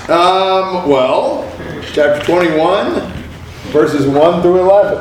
Well, chapter 21, verses 1 through 11.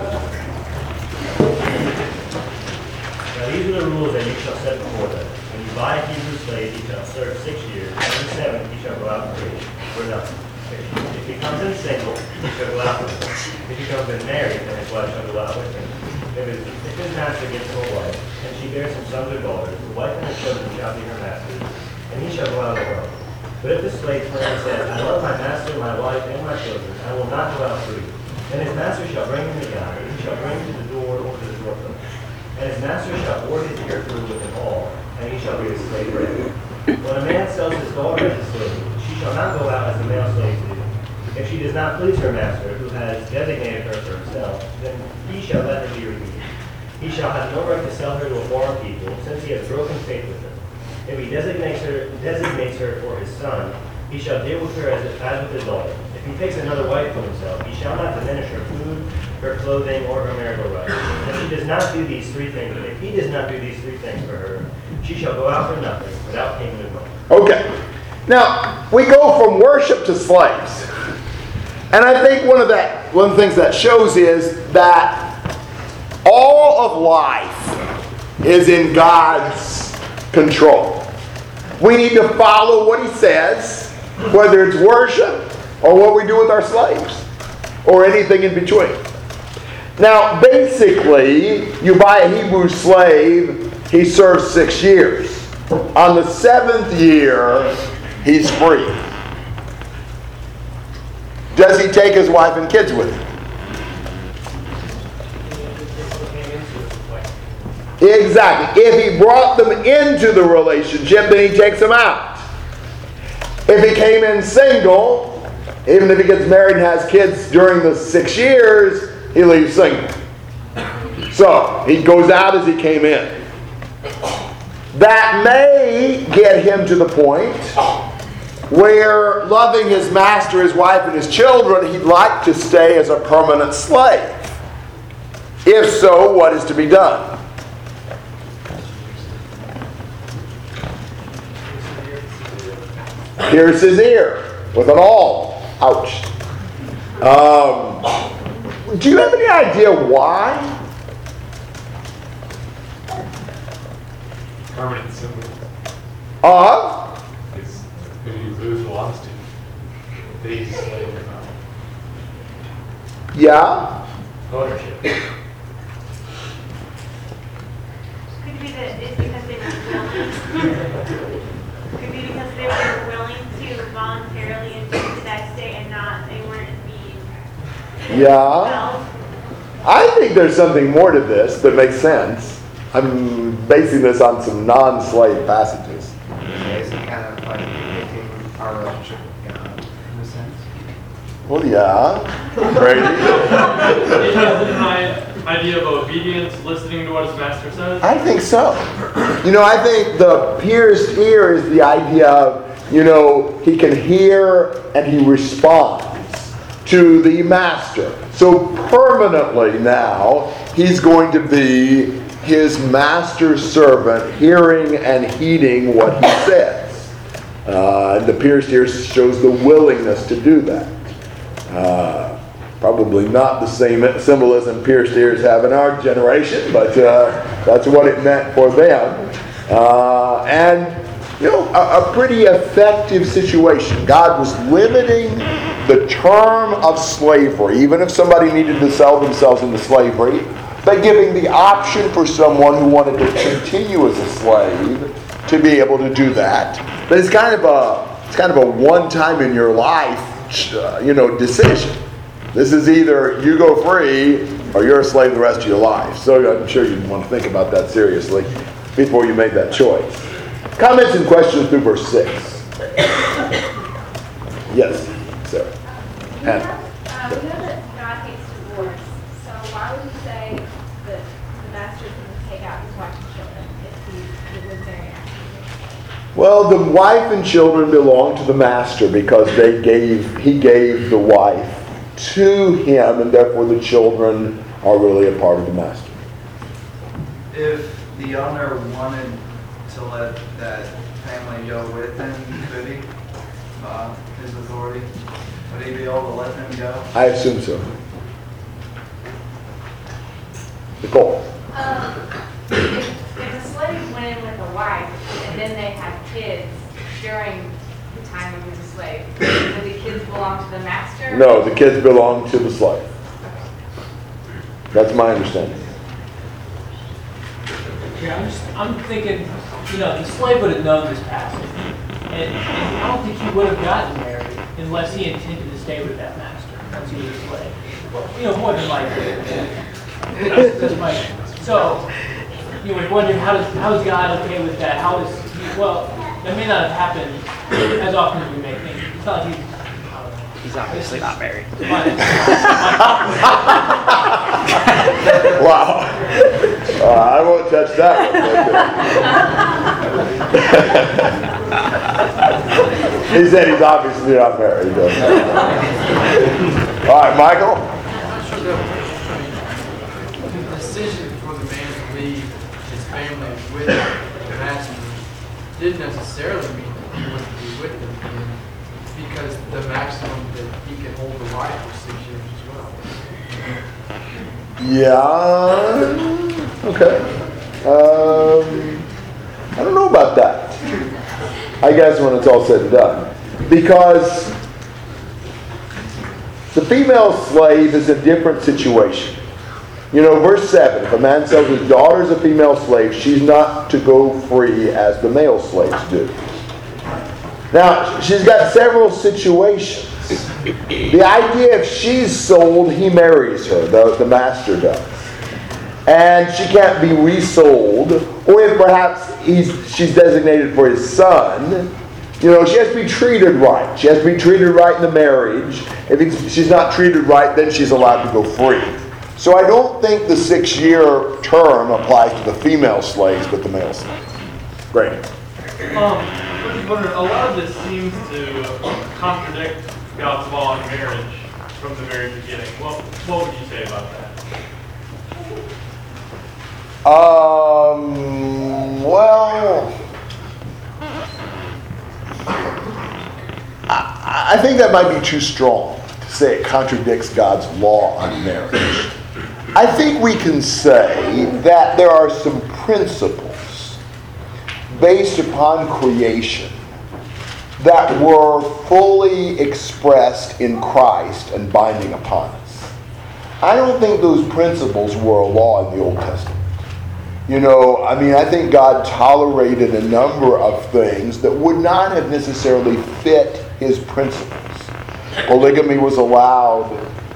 Now these are the rules that you shall set before them. When you buy a Hebrew slave, he shall serve 6 years, and in the 7th he shall go out free, for nothing. If he comes in single, he shall go out with him. If he comes in married, then his wife shall go out with him. If his master gives him a wife, and she bears him sons or daughters, the wife and her children shall be her master's, and he shall go out alone. But if the slave turns and says, I love my master, my wife, and my children, I will not go out free, then his master shall bring him together, and he shall bring him to the door or to the doorpost. And his master shall board his ear through with an awl, and he shall be his slave forever. When a man sells his daughter as a slave, she shall not go out as the male slaves do. If she does not please her master, who has designated her for himself, then he shall let her be redeemed. He shall have no right to sell her to a foreign people, since he has broken faith with her. If he designates her for his son, he shall deal with her as with his daughter. If he takes another wife for himself, he shall not diminish her food, her clothing, or her marital rights. If he does not do these 3 things, for her, she shall go out for nothing, without payment of money. Okay. Now, we go from worship to slaves. And I think one of the things that shows is that all of life is in God's control. We need to follow what he says, whether it's worship or what we do with our slaves, or anything in between. Now, basically, you buy a Hebrew slave, he serves 6 years. On the 7th year, he's free. Does he take his wife and kids with him? Exactly. If he brought them into the relationship, then he takes them out. If he came in single, even if he gets married and has kids during the 6 years, he leaves single. So, he goes out as he came in. That may get him to the point where, loving his master, his wife, and his children, he'd like to stay as a permanent slave. If so, what is to be done? Pierce his ear with an awl. Ouch. Do you have any idea why? Permanent symbol. It's if you lose velocity, they slay them out. Yeah. Ownership. Could be that it's because they were willing. Could be because they were willing to voluntarily enter the next day and they weren't being. Yeah. I think there's something more to this that makes sense. I'm basing this on some non-slave passages. Okay, so kind of like making our relationship with God in a sense. Well, yeah. Brady? Isn't my idea of obedience listening to what his master says? I think so. I think the pierced ear is the idea of, he can hear and he responds to the master. So permanently now, he's going to be his master's servant, hearing and heeding what he says. The pierced ear shows the willingness to do that. Probably not the same symbolism pierced ears have in our generation, but that's what it meant for them. A pretty effective situation. God was limiting the term of slavery, even if somebody needed to sell themselves into slavery, but giving the option for someone who wanted to continue as a slave to be able to do that. But it's kind of a one time in your life, decision. This is either you go free or you're a slave the rest of your life. So I'm sure you want to think about that seriously before you make that choice. Comments and questions through verse 6. Yes, Sarah. Hannah. We know that God hates divorce, so why would you say that the master can take out his wife and children if he was married after? Well, the wife and children belong to the master because he gave the wife to him, and therefore the children are really a part of the master. If the owner wanted to let that family go with him, could he? his authority? Would he be able to let them go? I assume so. Nicole? If a slave went in with a wife and then they had kids during the time he was a slave, would the kids belong to the master? No, the kids belong to the slave. That's my understanding. Yeah, I'm thinking, the slave would have known this passage. And I don't think he would have gotten married unless he intended to stay with that master once he was a slave. Well, more than likely. That's my, so, you would wonder, how is God okay with that? Well, that may not have happened as often as we may think. It's not like He's obviously not married. Wow. I won't touch that one. He said he's obviously not married. All right, Michael? The decision for the man to leave his family with the master didn't necessarily mean that he wouldn't be with them again, because the maximum that he could hold the wife was 6 years as well. Yeah. Okay. I don't know about that. I guess when it's all said and done. Because the female slave is a different situation. Verse 7, if a man sells his daughter as a female slave, she's not to go free as the male slaves do. Now, she's got several situations. The idea if she's sold, he marries her, the master does. And she can't be resold, or if perhaps she's designated for his son, she has to be treated right. She has to be treated right in the marriage. If she's not treated right, then she's allowed to go free. So I don't think the 6-year term applies to the female slaves, but the male slaves. Great. A lot of this seems to contradict God's law on marriage from the very beginning. What would you say about that? Well, I think that might be too strong to say it contradicts God's law on marriage. I think we can say that there are some principles based upon creation that were fully expressed in Christ and binding upon us. I don't think those principles were a law in the Old Testament. I think God tolerated a number of things that would not have necessarily fit his principles. Polygamy was allowed.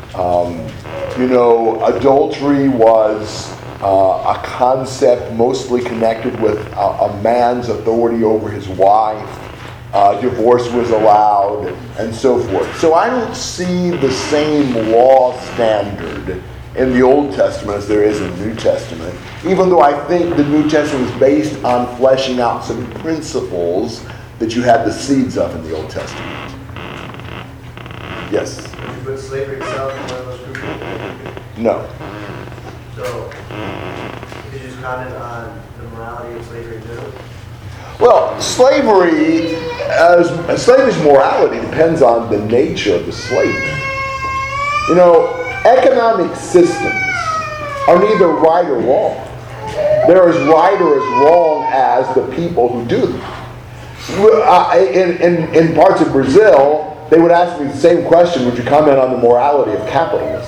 Adultery was a concept mostly connected with a man's authority over his wife. Divorce was allowed, and so forth. So I don't see the same law standard in the Old Testament as there is in the New Testament, even though I think the New Testament is based on fleshing out some principles that you had the seeds of in the Old Testament. Yes? Would you put slavery itself in one of those groups? No. So, could you just comment on the morality of slavery in general? Well, slavery's morality depends on the nature of the slave. Economic systems are neither right or wrong. They're as right or as wrong as the people who do them. In parts of Brazil, they would ask me the same question, would you comment on the morality of capitalism?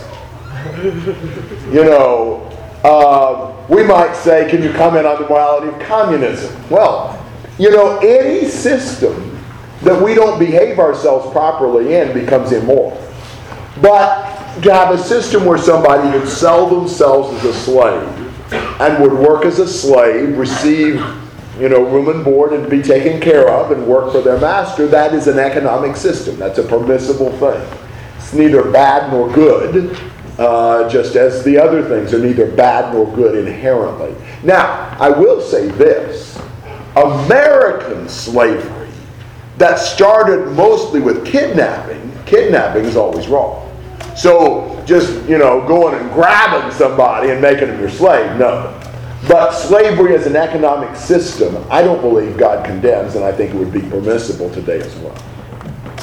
We might say, can you comment on the morality of communism? Well, any system that we don't behave ourselves properly in becomes immoral. But to have a system where somebody would sell themselves as a slave and would work as a slave, receive, room and board and be taken care of and work for their master, that is an economic system. That's a permissible thing. It's neither bad nor good, just as the other things are neither bad nor good inherently. Now, I will say this. American slavery that started mostly with kidnapping is always wrong. So just, going and grabbing somebody and making them your slave, no. But slavery as an economic system, I don't believe God condemns, and I think it would be permissible today as well.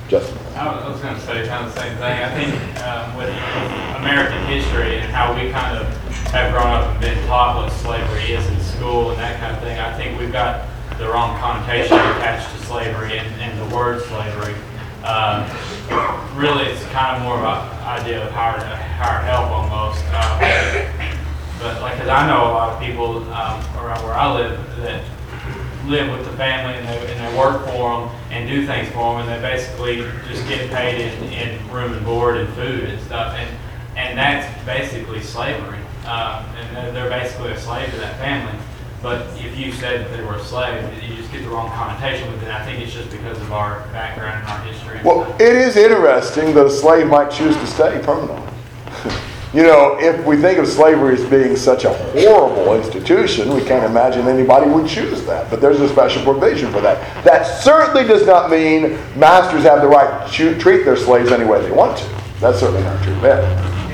Justin. I was going to say kind of the same thing. I think with American history and how we kind of have grown up and been taught what slavery is in school and that kind of thing, I think we've got the wrong connotation attached to slavery and the word slavery. Really, it's kind of more of an idea of hired help almost. But like, cause I know a lot of people around where I live that live with the family and they work for them and do things for them, and they basically just get paid in room and board and food and stuff, and that's basically slavery. And they're basically a slave to that family. But if you said that they were a slave, you just get the wrong connotation with it. I think it's just because of our background and our history. Well, it is interesting that a slave might choose to stay permanently. You know, if we think of slavery as being such a horrible institution, we can't imagine anybody would choose that. But there's a special provision for that. That certainly does not mean masters have the right to treat their slaves any way they want to. That's certainly not true. Ben.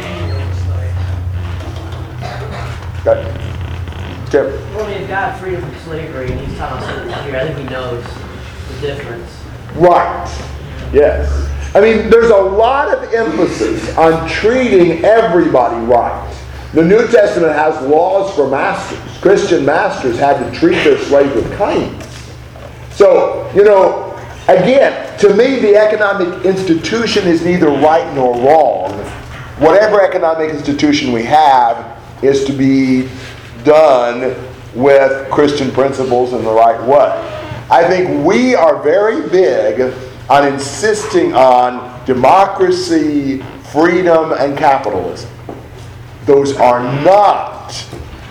Okay. Tim. Well, I mean, God freed him from slavery, and he's telling us here. I think he knows the difference. Right. Yes. I mean, there's a lot of emphasis on treating everybody right. The New Testament has laws for masters. Christian masters had to treat their slaves with kindness. So, you know, again, to me, the economic institution is neither right nor wrong. Whatever economic institution we have is to be done with Christian principles in the right way. I think we are very big on insisting on democracy, freedom, and capitalism. Those are not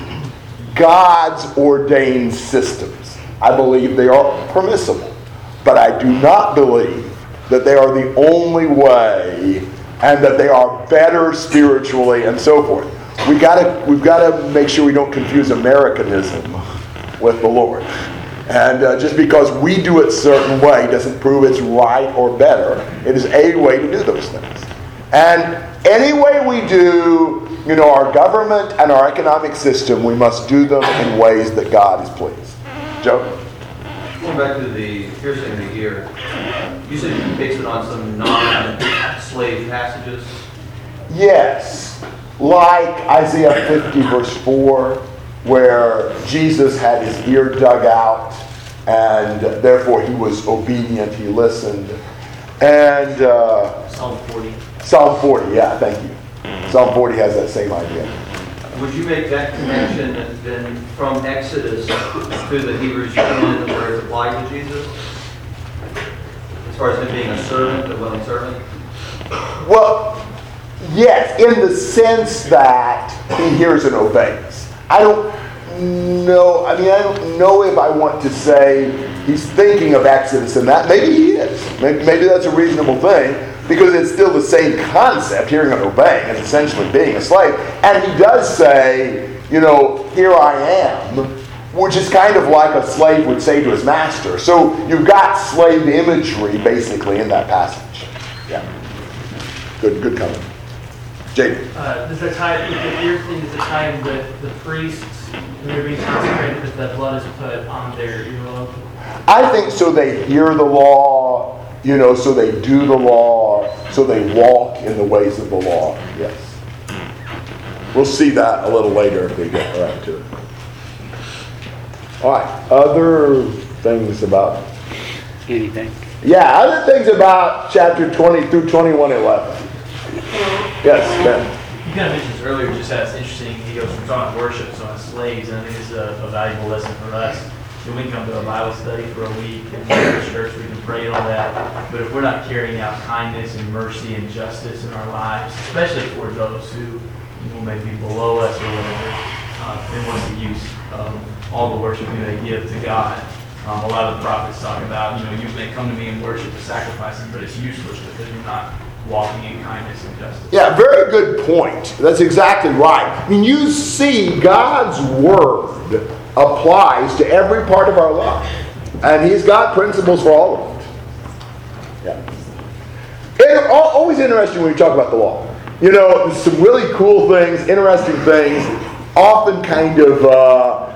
God's ordained systems. I believe they are permissible, but I do not believe that they are the only way and that they are better spiritually and so forth. We've got to make sure we don't confuse Americanism with the Lord. And just because we do it a certain way doesn't prove it's right or better. It is a way to do those things. And any way we do, you know, our government and our economic system, we must do them in ways that God is pleased. Joe? Going back to the piercing the ear, you said you based it on some non-slave passages? Yes. Like Isaiah 50 verse 4, where Jesus had his ear dug out and therefore he was obedient, he listened. And Psalm 40. Psalm 40, yeah, thank you. Psalm 40 has that same idea. Would you make that connection then from Exodus to the Hebrews 10 where it's applied to Jesus? As far as him being a servant, a willing servant? Well, yes, in the sense that he hears and obeys. I don't know if I want to say he's thinking of Exodus in that. Maybe he is. Maybe that's a reasonable thing, because it's still the same concept, hearing and obeying. It's essentially being a slave. And he does say, you know, here I am, which is kind of like a slave would say to his master. So you've got slave imagery basically in that passage. Yeah. Good comment. Jake. Does the ear thing, does it tie in with the priests when they're being consecrated, that the blood is put on their earlobe? I think so they hear the law, you know, so they do the law, so they walk in the ways of the law. Yes. We'll see that a little later if we get around to it. All right. Other things about... Anything. Yeah, other things about chapter 20 through 21:11. Yes, Ben. You kind of mentioned this earlier, just how it's interesting. He goes from talking worship to on slaves, and I think it's a valuable lesson for us. And we can come to a Bible study for a week, and go to church, we can pray and all that. But if we're not carrying out kindness and mercy and justice in our lives, especially for those who may be below us or whatever, then what's the use of all the worship we may give to God? A lot of the prophets talk about, you may come to me and worship the sacrifices, but it's useless because you're not walking in kindness and justice. Yeah, very good point. That's exactly right. I mean, you see God's Word applies to every part of our life. And He's got principles for all of it. Yeah. It's always interesting when you talk about the law. You know, there's some really cool things, interesting things, often kind of,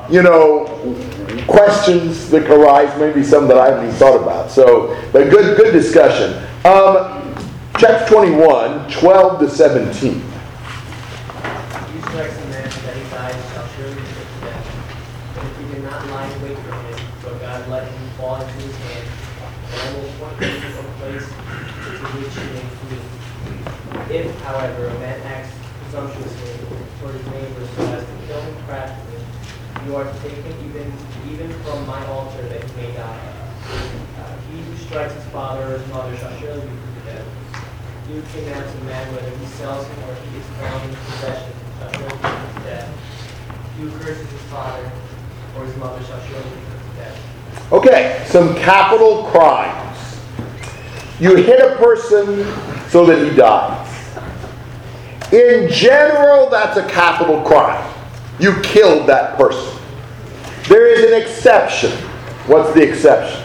questions that arise, maybe some that I haven't even thought about. So, but good discussion. Chapter 21, 12 to 17. You strike a man that he dies shall surely be put to death. But if you do not lie in wait for him, so God let him fall into his hand, then I will appoint you a place to which you may flee. If, however, a man acts presumptuously toward his neighbor so as to kill him craftily, you are to take him even from my altar that he may die. He who strikes his father or his mother shall surely be put to death. You kidnaps a man, whether he sells him or he is found in possession, shall surely be put to death. You who curses his father or his mother shall surely be put to death. Okay, some capital crimes. You hit a person so that he dies. In general, that's a capital crime. You killed that person. There is an exception. What's the exception?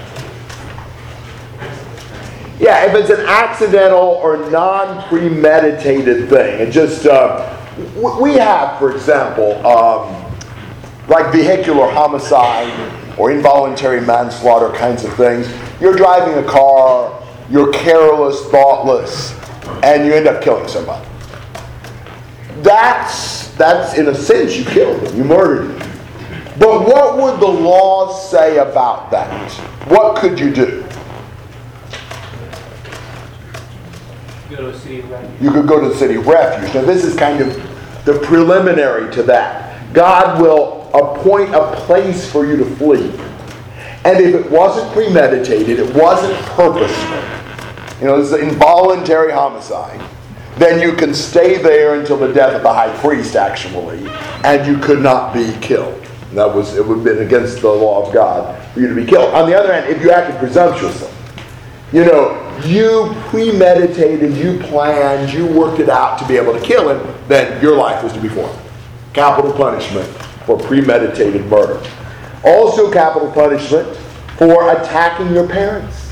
Yeah, if it's an accidental or non-premeditated thing. It just, we have, for example, like vehicular homicide or involuntary manslaughter kinds of things. You're driving a car, you're careless, thoughtless, and you end up killing somebody. That's in a sense, you killed them, you murdered them. But what would the laws say about that? What could you do? Go to a city of refuge. You could go to the city of refuge. Now this is kind of the preliminary to that. God will appoint a place for you to flee. And if it wasn't premeditated, it wasn't purposeful, this is involuntary homicide, then you can stay there until the death of the high priest, actually, and you could not be killed. It would have been against the law of God for you to be killed. On the other hand, if you acted presumptuously, you premeditated, you planned, you worked it out to be able to kill him, then your life was to be forfeited. Capital punishment for premeditated murder. Also capital punishment for attacking your parents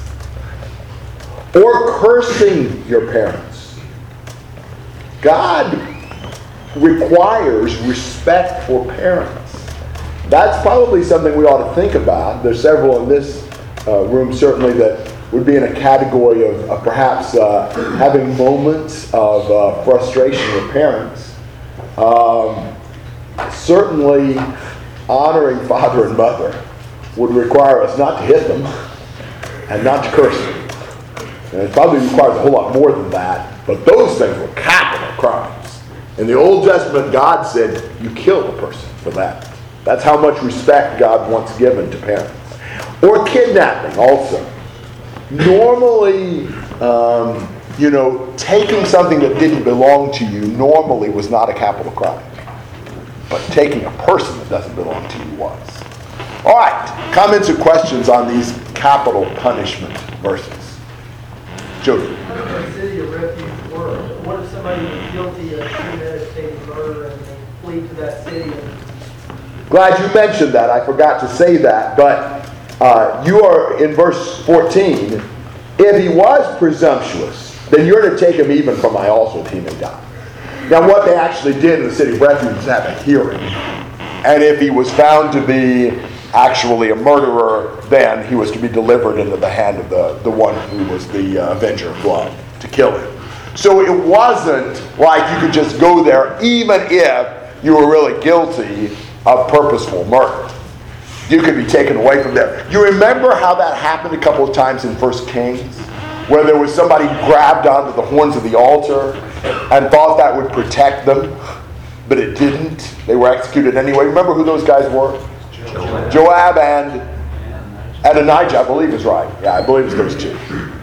or cursing your parents. God requires respect for parents. That's probably something we ought to think about. There's several in this room certainly that would be in a category of perhaps having moments of frustration with parents. Certainly honoring father and mother would require us not to hit them and not to curse them. And it probably requires a whole lot more than that, but those things were capital crimes. In the Old Testament, God said you kill a person for that. That's how much respect God wants given to parents. Or kidnapping also. Normally, taking something that didn't belong to you normally was not a capital crime. But taking a person that doesn't belong to you was. All right, comments or questions on these capital punishment verses? Jody. A city of refuge world. What if somebody was guilty of premeditated murder and they flee to that city? Glad you mentioned that. I forgot to say that. But you are in verse 14. If he was presumptuous, then you're to take him even from my altar that he may die. Now what they actually did in the city of refuge is have a hearing. And if he was found to be actually a murderer, then he was to be delivered into the hand of the one who was the avenger of blood to kill him. So it wasn't like you could just go there even if you were really guilty of purposeful murder. You could be taken away from there. You remember how that happened a couple of times in 1 Kings? Where there was somebody grabbed onto the horns of the altar and thought that would protect them, but it didn't. They were executed anyway. Remember who those guys were? Joab and Adonijah, I believe is right. Yeah, I believe it's those two.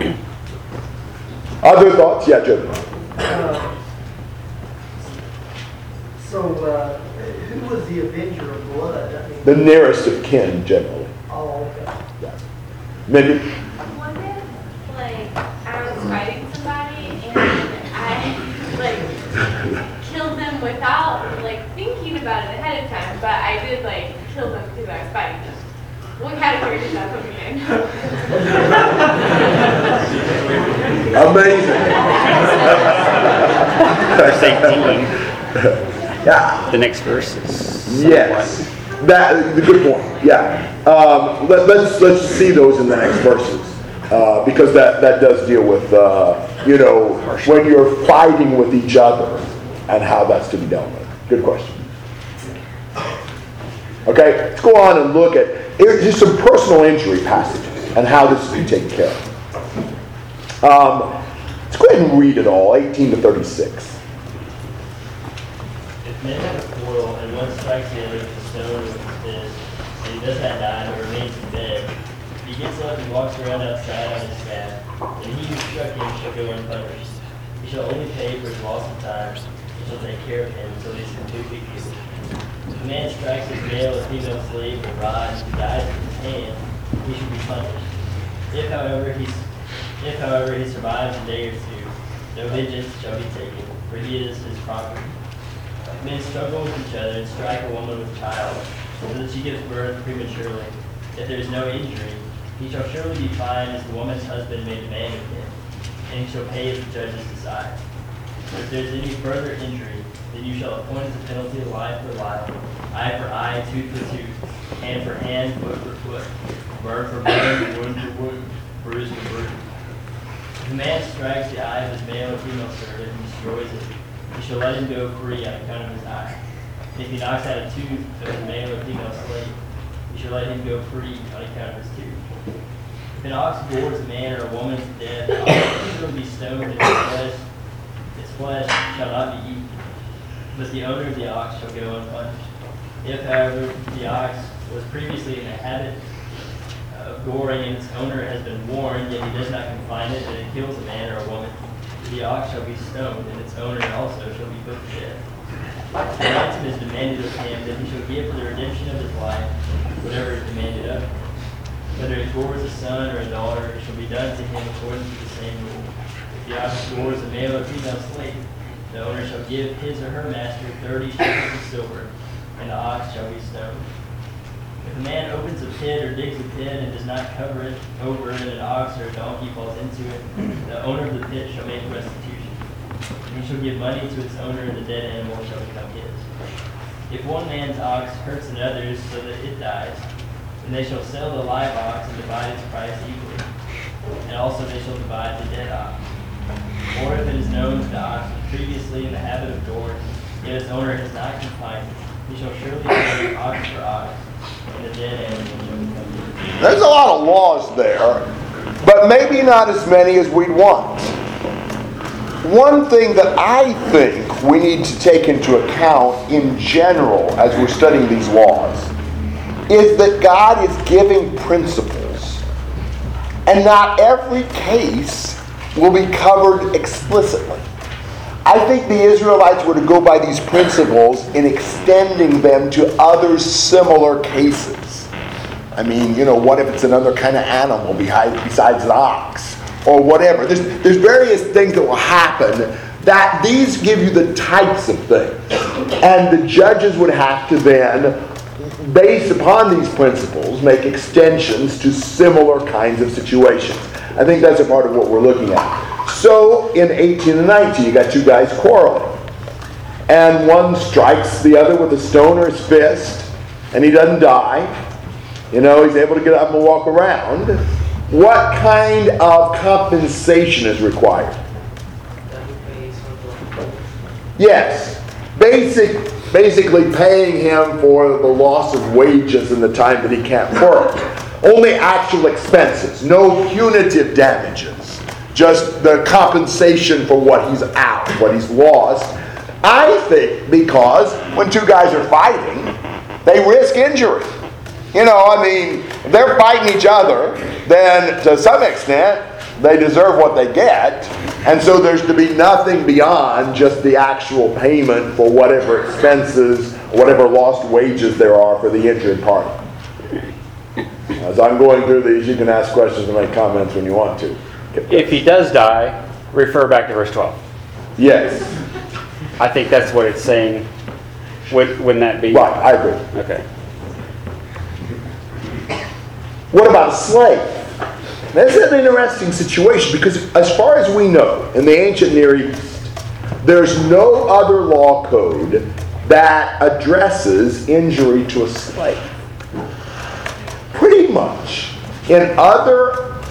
Other thoughts? Yeah, Jim. Who was the avenger of blood? The nearest of kin, generally. Oh, okay. Yeah. Mindy? One day, I was fighting somebody and I killed them without thinking about it ahead of time, but I did kill them because I was fighting them. What category does that put me in? Amazing. Verse 18. Yeah. The next verse is. Yes. That the good point. Yeah. Let's see those in the next verses. because that does deal with, when you're fighting with each other and how that's to be dealt with. Good question. Okay, let's go on and look at just some personal injury passages and how this is to be taken care of. Let's go ahead and read it all, 18 to 36. If men have a quarrel and one strikes the other with a stone with his fist, and he does not die but remains in bed, he gets up and walks around outside on his staff, and he who struck him shall go unpunished. He shall only pay for his loss of time, and shall take care of him until he is completely healed. If a man strikes his male or female slave with a rod and dies with his hand, he should be punished. If, however, he survives a day or two, no vengeance shall be taken, for he is his property. If men struggle with each other and strike a woman with a child, so that she gives birth prematurely, if there is no injury, he shall surely be fined as the woman's husband may demand of him, and he shall pay as the judges decide. But if there is any further injury, then you shall appoint as a penalty of life for life, eye for eye, tooth for tooth, hand for hand, foot for foot, bird for bird, wound for wound, bruise for bruise. If a man strikes the eye of his male or female servant and destroys it, he shall let him go free on account of his eye. If he knocks out a tooth of his male or female slave, he shall let him go free on account of his tooth. If an ox bores a man or a woman to death, the ox shall be stoned, and its flesh shall not be eaten, but the owner of the ox shall go unpunished. If, however, the ox was previously in the habit of goring and its owner has been warned, yet he does not confine it, and it kills a man or a woman, the ox shall be stoned, and its owner also shall be put to death. If the ransom is demanded of him, then he shall give for the redemption of his life whatever is demanded of him. Whether it gores a son or a daughter, it shall be done to him according to the same rule. If the ox gores a male or female slave, the owner shall give his or her master 30 shekels of silver, and the ox shall be stoned. If a man opens a pit or digs a pit and does not cover it over, and an ox or a donkey falls into it, the owner of the pit shall make restitution. And he shall give money to its owner, and the dead animal shall become his. If one man's ox hurts another's so that it dies, then they shall sell the live ox and divide its price equally. And also they shall divide the dead ox. Or if it is known that the ox was previously in the habit of goring, yet its owner has not confined it, he shall surely pay ox for ox, and the dead animal shall become his. There's a lot of laws there, but maybe not as many as we'd want. One thing that I think we need to take into account in general as we're studying these laws is that God is giving principles, and not every case will be covered explicitly. I think the Israelites were to go by these principles in extending them to other similar cases. I mean, what if it's another kind of animal besides an ox? Or whatever. There's various things that will happen that these give you the types of things. And the judges would have to then, based upon these principles, make extensions to similar kinds of situations. I think that's a part of what we're looking at. So in 18 and 19, you got two guys quarreling. And one strikes the other with a stone or his fist, and he doesn't die. He's able to get up and walk around. What kind of compensation is required? Yes. Basically paying him for the loss of wages in the time that he can't work. Only actual expenses. No punitive damages. Just the compensation for what he's out, what he's lost. I think because when two guys are fighting, they risk injury. If they're fighting each other, then to some extent, they deserve what they get. And so there's to be nothing beyond just the actual payment for whatever expenses, whatever lost wages there are for the injured party. As I'm going through these, you can ask questions and make comments when you want to. If he does die, refer back to verse 12. Yes. I think that's what it's saying. Wouldn't that be? Right, I agree. Okay. What about a slave? That's an interesting situation because as far as we know, in the ancient Near East, there's no other law code that addresses injury to a slave. Pretty much in other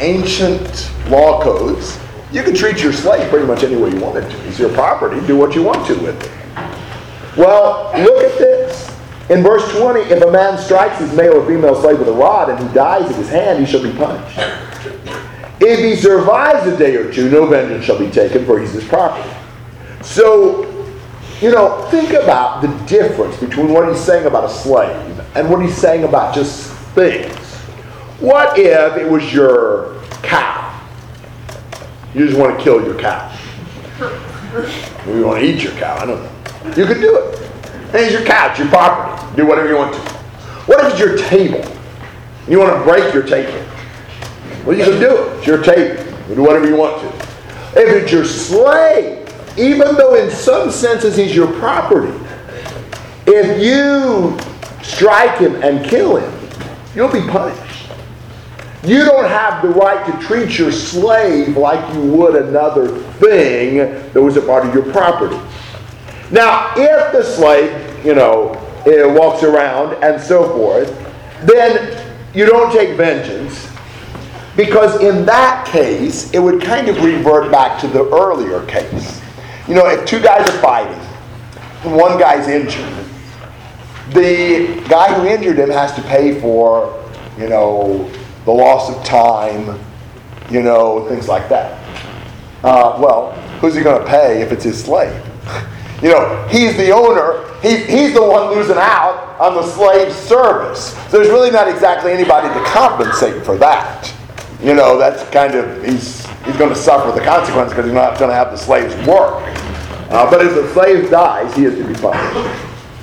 ancient law codes, you could treat your slave pretty much any way you wanted to. It's your property. Do what you want to with it. Well, look at this. In verse 20, if a man strikes his male or female slave with a rod and he dies in his hand, he shall be punished. If he survives a day or two, no vengeance shall be taken, for he's his property. So, think about the difference between what he's saying about a slave and what he's saying about just things. What if it was your cow? You just want to kill your cow. Maybe you want to eat your cow, I don't know. You could do it. And it's your cow, it's your property. Do whatever you want to. What if it's your table? You want to break your table? Well, you can do it. It's your table. You do whatever you want to. If it's your slave, even though in some senses he's your property, if you strike him and kill him, you'll be punished. You don't have the right to treat your slave like you would another thing that was a part of your property. Now, if the slave, walks around and so forth, then you don't take vengeance, because in that case, it would kind of revert back to the earlier case. If two guys are fighting, and one guy's injured, the guy who injured him has to pay for, the loss of time, things like that. Well, who's he going to pay if it's his slave? He's the owner. He's the one losing out on the slave's service. So there's really not exactly anybody to compensate for that. That's kind of, he's going to suffer the consequence because he's not going to have the slave's work. But if the slave dies, he is to be punished.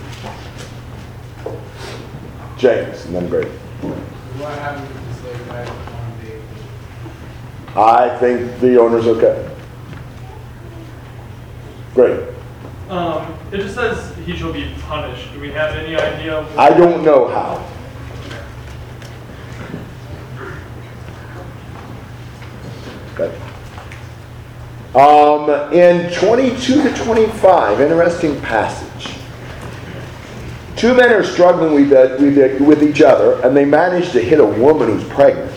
James, and then Greg. What happens if the slave dies on the I think the owner's okay. Great. It just says he shall be punished. Do we have any idea? I don't know how. Okay. In 22 to 25, interesting passage. Two men are struggling with each other, and they manage to hit a woman who's pregnant.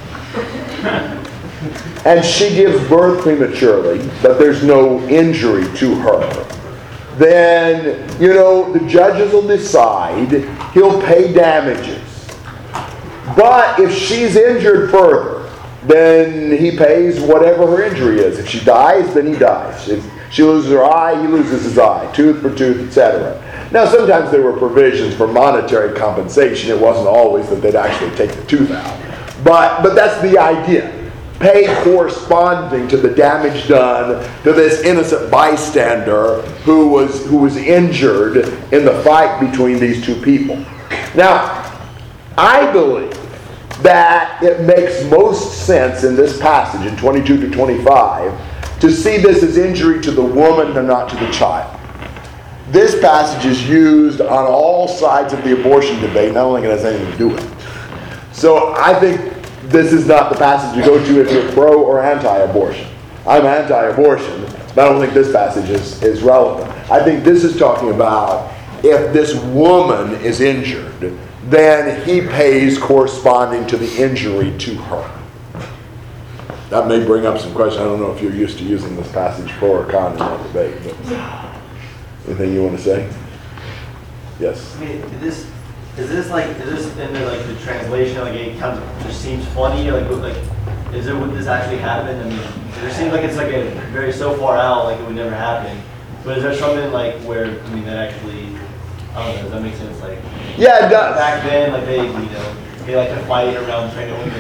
And she gives birth prematurely, but there's no injury to her. Then, the judges will decide he'll pay damages. But if she's injured further, then he pays whatever her injury is. If she dies, then he dies. If she loses her eye, he loses his eye. Tooth for tooth, etc. Now, sometimes there were provisions for monetary compensation. It wasn't always that they'd actually take the tooth out. But that's the idea. Pay corresponding to the damage done to this innocent bystander who was injured in the fight between these two people. Now, I believe that it makes most sense in this passage in 22 to 25 to see this as injury to the woman and not to the child. This passage is used on all sides of the abortion debate, and I don't think it has anything to do with it. So I think this is not the passage to go to if you're pro or anti-abortion. I'm anti-abortion, but I don't think this passage is relevant. I think this is talking about if this woman is injured, then he pays corresponding to the injury to her. That may bring up some questions. I don't know if you're used to using this passage pro or con in that debate. But anything you want to say? Yes. I mean, is this in the translation, it just seems funny, is it, would this actually happen? I mean, it seems like it's a very so far out, it would never happen. But is there something where, that actually, I don't know, does that make sense? Yeah, it does. Back then, they like to fight around pregnant women.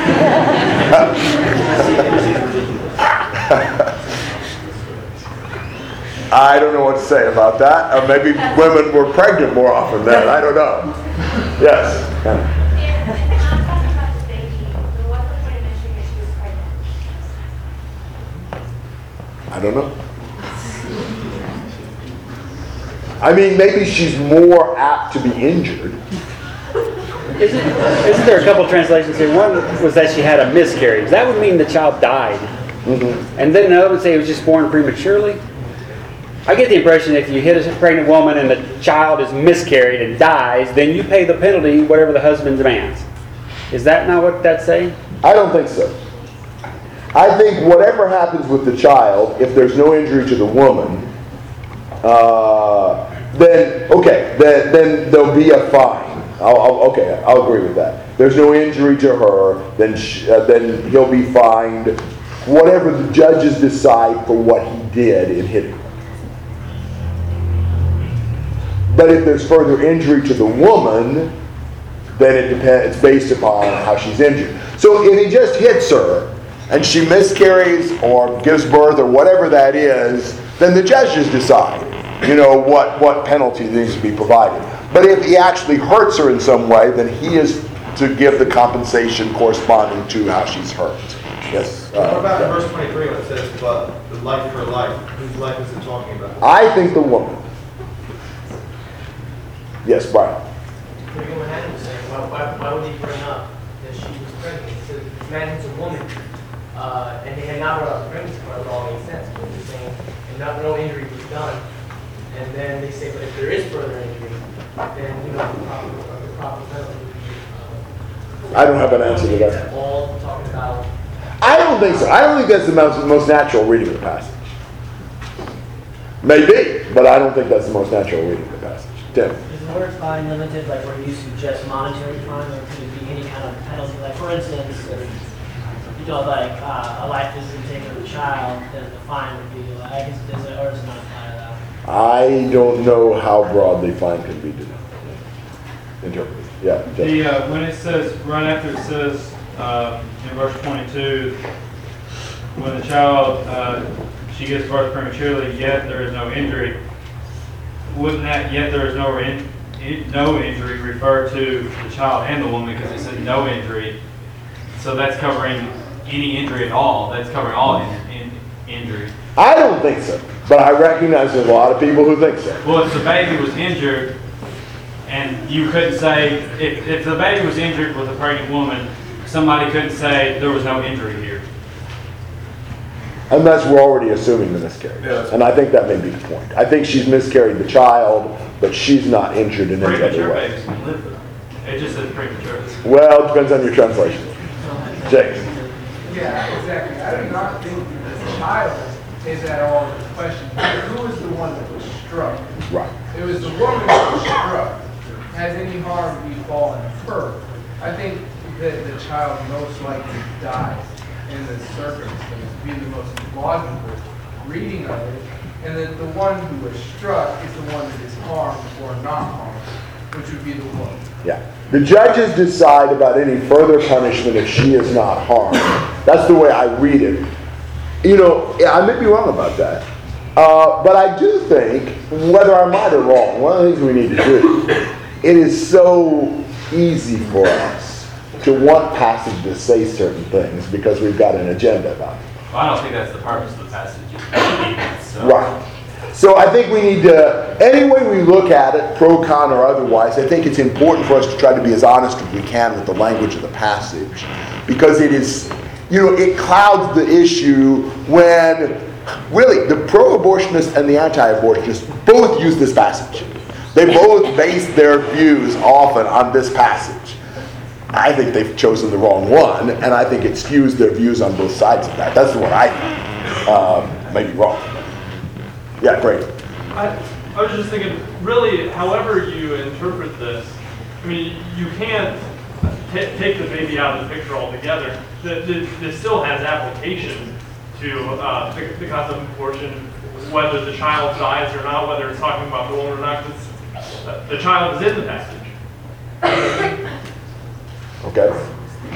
It seems ridiculous. I don't know what to say about that. Or maybe women were pregnant more often then. I don't know. Yes. If the concept about the baby, then what's the point of mentioning that she was pregnant? I don't know. Maybe she's more apt to be injured. Isn't there a couple translations here? One was that she had a miscarriage. That would mean the child died. Mm-hmm. And then another would say it was just born prematurely. I get the impression if you hit a pregnant woman and the child is miscarried and dies, then you pay the penalty, whatever the husband demands. Is that not what that's saying? I don't think so. I think whatever happens with the child, if there's no injury to the woman, then there'll be a fine. I'll agree with that. There's no injury to her, then he'll be fined whatever the judges decide for what he did in hitting her. But if there's further injury to the woman, then it depends. It's based upon how she's injured. So if he just hits her and she miscarries or gives birth or whatever that is, then the judges decide, what penalty needs to be provided. But if he actually hurts her in some way, then he is to give the compensation corresponding to how she's hurt. Yes. What about in verse 23 when it says, "But the life for life"? Whose life is it talking about? I think the woman. Yes, Brian. What Manhattan was saying, why would he bring up that she was pregnant? He said, Manhattan's a woman, and they had not brought up the pregnancy part, it all makes sense. But he's saying, and no injury was done. And then they say, but if there is further injury, then, the proper penalty would be... I don't have an answer to that. All talking about... I don't think so. I don't think that's the most natural reading of the passage. Maybe, but I don't think that's the most natural reading of the passage. Tim. Is the word fine limited, like where you suggest monetary fine, or could it be any kind of penalty? Like, for instance, a life isn't taken of a child, then the fine would be, or is it not apply to that? I don't know how broadly fine can be interpreted. Yeah. When it says, right after it says in verse 22, when the child, she gives birth prematurely, yet there is no injury, wouldn't that yet there is no injury refer to the child and the woman, because it says no injury? So that's covering any injury at all. That's covering all injury. I don't think so, but I recognize there's a lot of people who think so. Well, if the baby was injured, and you couldn't say, if the baby was injured with a pregnant woman, somebody couldn't say there was no injury here. Unless we're already assuming the miscarriage. Yeah. And I think that may be the point. I think she's miscarried the child, but she's not injured in any other Premature way. babies can live with it. It just says premature. Well, it depends on your translation. James. Yeah, exactly. I do not think that the child is at all the question. Who is the one that was struck? Right. It was the woman that was struck. Has any harm befallen her? I think that the child most likely dies in this circumstance, being the most logical reading of it, and that the one who was struck is the one that is harmed or not harmed, which would be the woman. Yeah. The judges decide about any further punishment if she is not harmed. That's the way I read it. I may be wrong about that. But I do think, whether I'm right or wrong, one of the things we need to do, it is so easy for us to want passages to say certain things because we've got an agenda about it. Well, I don't think that's the purpose of the passage. So. Right. So I think we need to, any way we look at it, pro, con, or otherwise, I think it's important for us to try to be as honest as we can with the language of the passage. Because it is, it clouds the issue when, really, the pro-abortionists and the anti-abortionists both use this passage. They both base their views often on this passage. I think they've chosen the wrong one, and I think it skews their views on both sides of that. That's what I think. Maybe wrong. Yeah, great. I was just thinking, really, however you interpret this, I mean, you can't take the baby out of the picture altogether. This still has application to the concept of abortion, whether the child dies or not, whether it's talking about the woman or not, because the child is in the passage. Okay.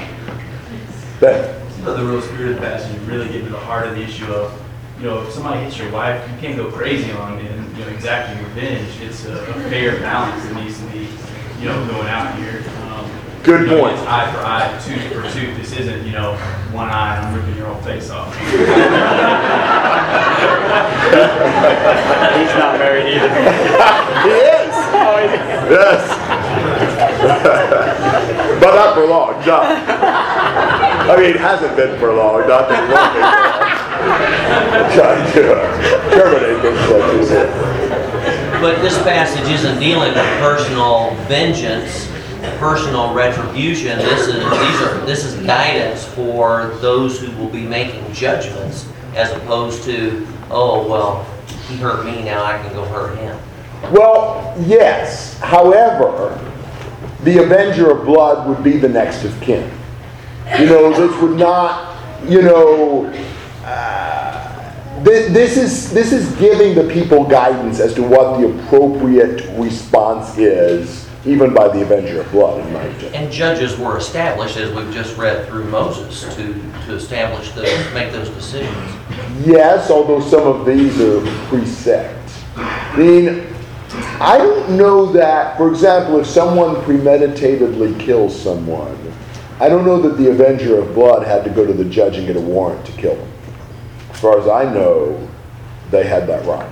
Ben. The real spirit of the passage really get to the heart of the issue of, if somebody hits your wife, you can't go crazy on it and exacting revenge. It's a fair balance that needs to be, going out here. Good point. It's eye for eye, tooth for tooth. This isn't, one eye and I'm ripping your whole face off. He's not married either. He is. Yes. But not for long, no. I mean, it hasn't been for long, not that long. Trying to terminate this. But this passage isn't dealing with personal vengeance. personal retribution. This is guidance for those who will be making judgments, as opposed to, oh, well, he hurt me, now I can go hurt him. Well, yes. However, the avenger of blood would be the next of kin. This would not, this is giving the people guidance as to what the appropriate response is, even by the avenger of blood, in my opinion. And judges were established, as we've just read through Moses, to establish those, make those decisions. Yes, although some of these are preset. I mean, I don't know that, for example, if someone premeditatedly kills someone, I don't know that the avenger of blood had to go to the judge and get a warrant to kill him. As far as I know, they had that right.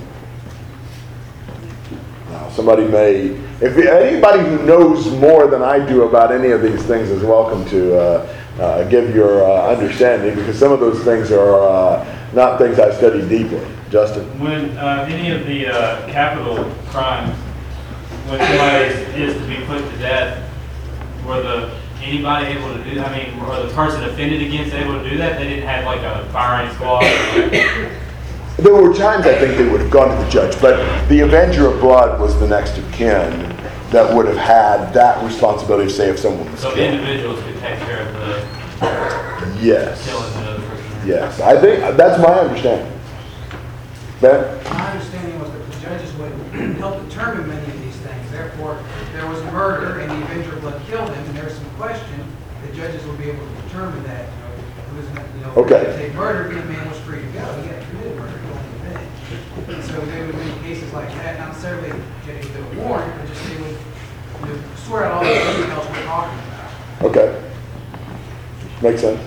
Now, somebody may, if anybody who knows more than I do about any of these things is welcome to give your understanding, because some of those things are not things I studied deeply. Justin? When any of the capital crimes, when somebody is to be put to death, were anybody able to do that? I mean, were the person offended against able to do that? They didn't have like a firing squad? There were times I think they would have gone to the judge, but the avenger of blood was the next of kin that would have had that responsibility, say, if someone was killed. Individuals could take care of the Yes. killing another person. Yes. I think that's my understanding. Ben? My understanding was that the judges would help determine many of these things. Therefore, if there was a murder and the avenger of blood killed him, and there was some question, the judges would be able to determine that. Okay. If they murdered, the man was free to go. He had committed murder, he only admitted. And so they would make cases like that, not necessarily getting the warrant, but just they would sort out all the details we're talking about. Okay. Makes sense.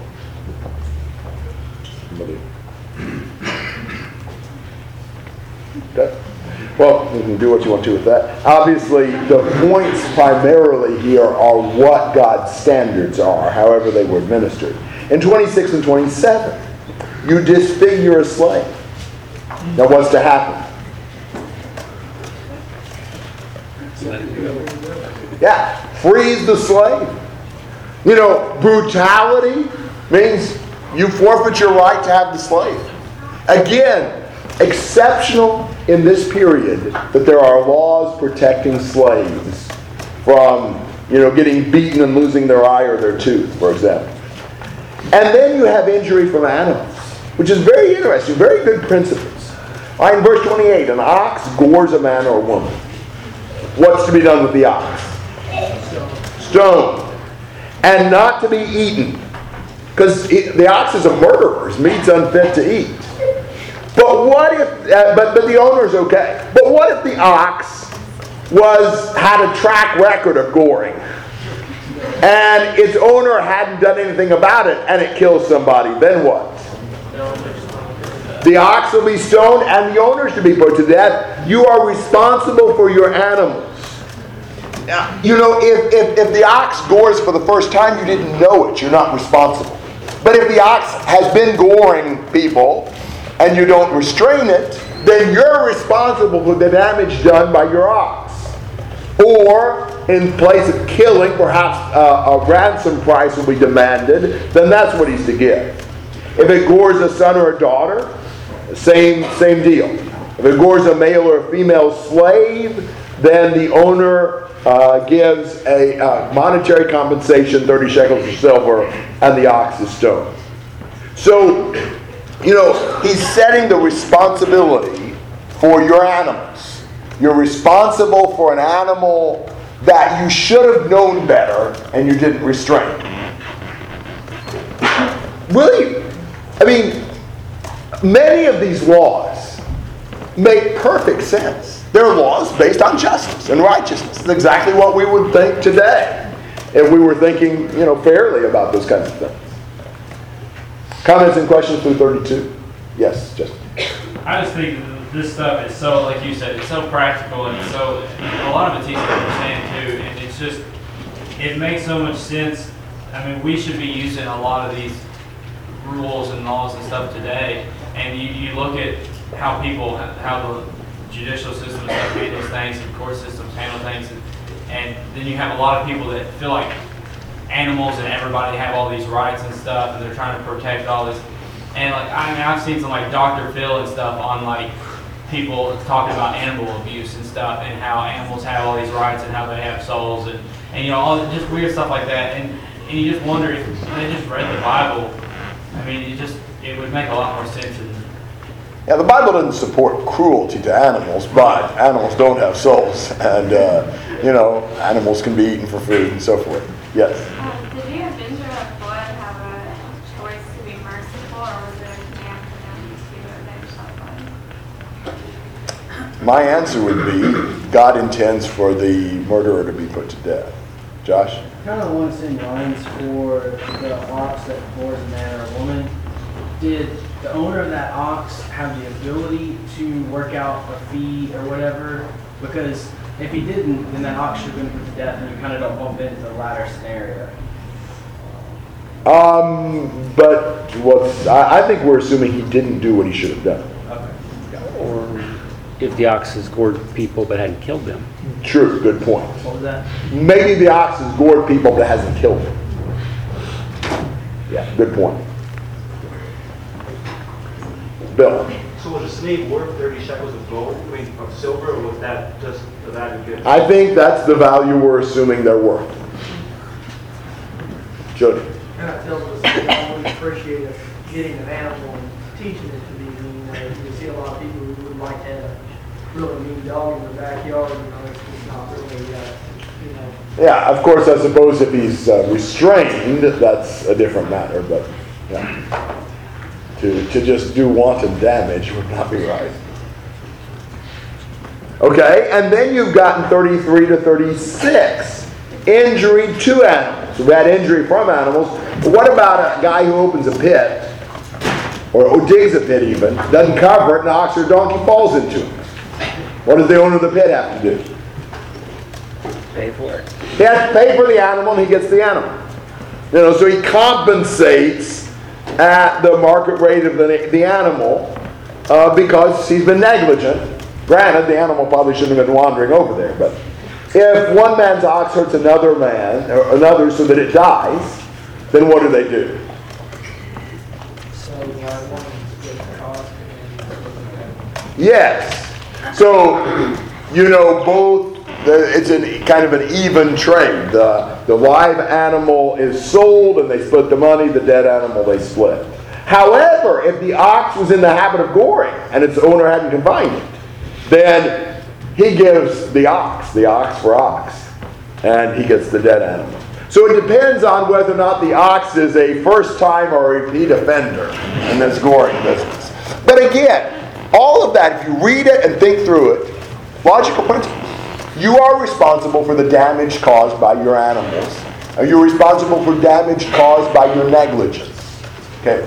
Somebody? Okay. Well, you can do what you want to with that. Obviously, the points primarily here are what God's standards are, however they were administered. In 26 and 27, you disfigure a slave. Now what's to happen? Yeah, freeze the slave. Brutality means you forfeit your right to have the slave. Again, exceptional in this period that there are laws protecting slaves from, getting beaten and losing their eye or their tooth, for example. And then you have injury from animals, which is very interesting, very good principles. All right, in verse 28, an ox gores a man or a woman. What's to be done with the ox? Stoned. And not to be eaten. Because the ox is a murderer. His meat's unfit to eat. But what if, but the owner's okay. But what if the ox had a track record of goring? And its owner hadn't done anything about it, and it kills somebody, then what? The ox will be stoned, and the owner's to be put to death. You are responsible for your animals. Now, if the ox gores for the first time, you didn't know it. You're not responsible. But if the ox has been goring people, and you don't restrain it, then you're responsible for the damage done by your ox. Or, in place of killing, perhaps a ransom price will be demanded, then that's what he's to give. If it gores a son or a daughter, same deal. If it gores a male or a female slave, then the owner gives a monetary compensation, 30 shekels of silver, and the ox is stoned. So, he's setting the responsibility for your animals. You're responsible for an animal that you should have known better and you didn't restrain. Really, many of these laws make perfect sense. They're laws based on justice and righteousness. It's exactly what we would think today if we were thinking, fairly about those kinds of things. Comments and questions through 32? Yes, Justin. I just think this stuff is so, like you said, it's so practical, and so a lot of it's easy to understand too, and it's just, it makes so much sense. We should be using a lot of these rules and laws and stuff today, and you look at how the judicial system and stuff handles things, and court systems handle things, And then you have a lot of people that feel like animals and everybody have all these rights and stuff, and they're trying to protect all this. And like, I mean, I've seen some like Dr. Phil and stuff on like people talking about animal abuse and stuff, and how animals have all these rights and how they have souls, and you know, all just weird stuff like that. And you just wonder if they just read the Bible. I mean, it would make a lot more sense. Yeah, the Bible doesn't support cruelty to animals, but animals don't have souls, and you know, animals can be eaten for food and so forth. Yes. Did the avenger of blood have a choice to be merciful, or was it a command for them to avenge that blood? My answer would be God intends for the murderer to be put to death. Josh? Kind of along the same lines for the ox that bores a man or a woman. Did the owner of that ox have the ability to work out a fee or whatever? Because if he didn't, then that ox should have been put to death, and you kind of don't bump into the latter scenario. But I think we're assuming he didn't do what he should have done. Or if the ox has gored people but hadn't killed them. True, good point. What was that? Maybe the ox has gored people but hasn't killed them. Yeah, good point. Bill? So was a slave worth 30 shekels of gold, of silver, or was that just the value given? I think that's the value we're assuming they're worth. Jody? Kind of tells us that I would appreciate us getting an animal and teaching it to be mean. You see a lot of people who would like to have a really mean dog in their backyard. You know, it's not really, you know. Yeah, of course, I suppose if he's restrained, that's a different matter, but yeah. To just do wanton damage would not be right. Okay, and then you've gotten 33 to 36. Injury to animals. We've had injury from animals. But what about a guy who opens a pit, or digs a pit even, doesn't cover it, and an ox or donkey falls into it? What does the owner of the pit have to do? Pay for it. He has to pay for the animal, and he gets the animal. You know, so he compensates at the market rate of the animal because he's been negligent. Granted, the animal probably shouldn't have been wandering over there, but if one man's ox hurts another man, or another so that it dies, then what do they do? Yes. So, you know, both, it's kind of an even trade. The live animal is sold and they split the money, the dead animal they split. However, if the ox was in the habit of goring and its owner hadn't confined it, then he gives the ox for ox, and he gets the dead animal. So it depends on whether or not the ox is a first time or a repeat offender in this goring business. But again, all of that, if you read it and think through it, logical principle. You are responsible for the damage caused by your animals. Are you responsible for damage caused by your negligence? Okay.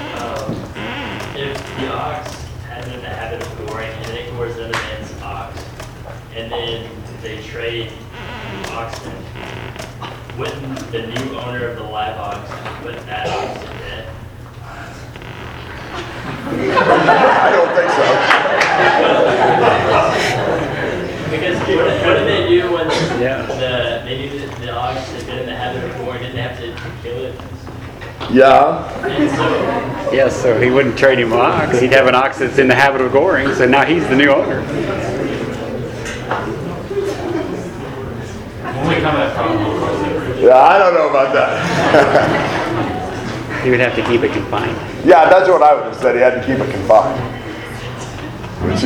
If the ox had been in the habit of goring and then it gores another man's ox, and then they trade oxen, wouldn't the new owner of the live ox put that ox to death? I don't think so. Because what did they do when maybe the ox had been in the habit of goring? Didn't they have to kill it? Yeah. And so, Yes, so he wouldn't trade him an ox. He'd have an ox that's in the habit of goring, so now he's the new owner. Yeah, I don't know about that. He would have to keep it confined. Yeah, that's what I would have said. He had to keep it confined. But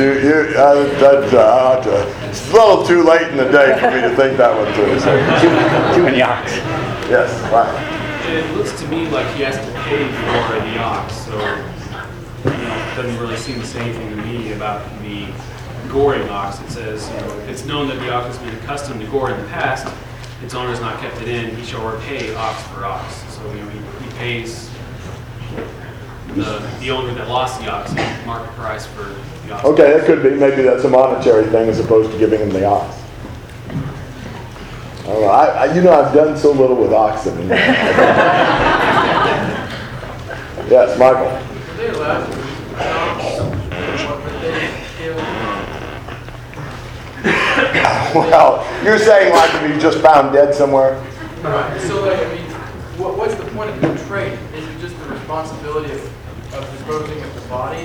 it's a little too late in the day for me to think that one through. So. Too many ox. Yes, right. It looks to me like he has to pay for the ox, so it doesn't really seem to say anything to me about the goring ox. It says, if it's known that the ox has been accustomed to gore in the past, its owner has not kept it in, he shall repay ox for ox. So he pays the owner that lost the ox market price for the ox. Okay, that could be. Maybe that's a monetary thing as opposed to giving him the ox. I don't know. I've done so little with oxen. Yes, Michael. Are they allowed to what they kill? Well, You're saying like if he just found dead somewhere? Right. So, like, I mean, what's the point of the trade? Is it just the responsibility of disposing of the body?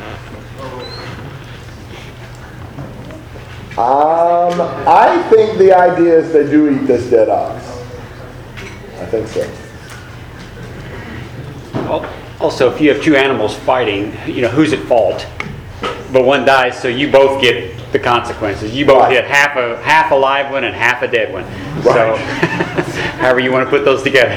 I think the idea is they do eat this dead ox. I think so. Well, also, if you have two animals fighting, who's at fault? But one dies, so you both get the consequences. You both get half a live one and half a dead one. So, however you want to put those together.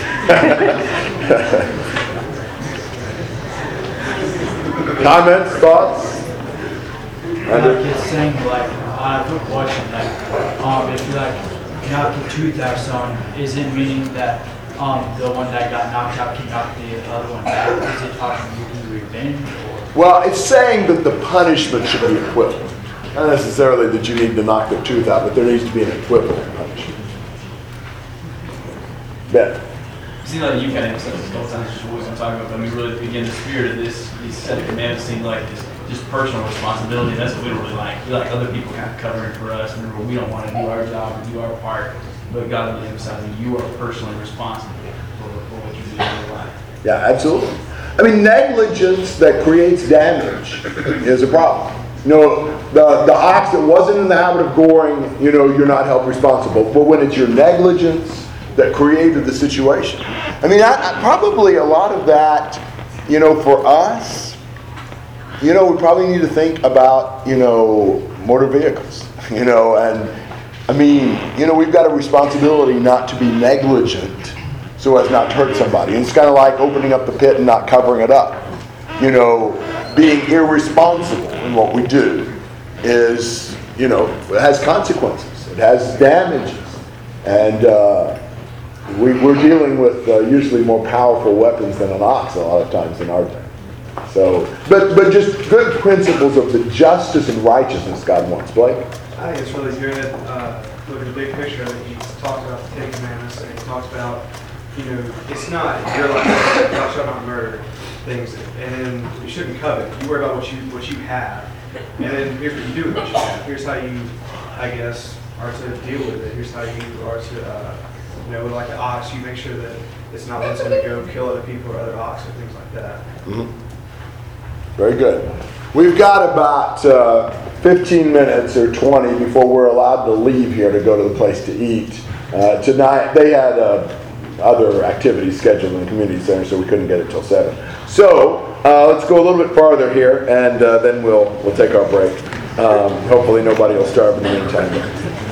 Comments, thoughts? Like it's saying, like, I have a question, like, if you, like, knock the tooth out of someone, is it meaning that, the one that got knocked out can knock the other one back? Is it talking about revenge, or? Well, it's saying that the punishment should be equivalent. Not necessarily that you need to knock their tooth out, but there needs to be an equivalent punishment. Ben. It seems like you kind of emphasized this a couple times, just what I'm talking about. But I mean, really, again, the spirit of this, these set of commandments seem like this just personal responsibility. That's what we don't really like. We like other people kind of covering for us. Remember, we don't want to do our job or do our part, but God really emphasizing you are personally responsible for what you do in your life. Yeah, absolutely. I mean, negligence that creates damage is a problem. The ox that wasn't in the habit of goring, you're not held responsible. But when it's your negligence that created the situation. I mean, probably a lot of that, for us, we probably need to think about, motor vehicles, and I mean, we've got a responsibility not to be negligent so as not to hurt somebody. And it's kind of like opening up the pit and not covering it up. Being irresponsible in what we do is, it has consequences. It has damages. And we're dealing with usually more powerful weapons than an ox a lot of times in our day. So, but just good principles of the justice and righteousness God wants. Blake? I think it's really good. Look at the big picture of it. He talks about the Ten Commandments, and he talks about, it's not your life, thou shalt not murder things, and then you shouldn't covet. You worry about what you have, and then here's what you do with what you have. Here's how you, I guess, are to deal with it. Here's how you are to, with like the ox, you make sure that it's not what's going to go kill other people or other ox or things like that. Mm-hmm. Very good. We've got about 15 minutes or 20 before we're allowed to leave here to go to the place to eat. Tonight, they had other activities scheduled in the community center, so we couldn't get it till 7. So let's go a little bit farther here, and then we'll take our break. Hopefully nobody will starve in the meantime.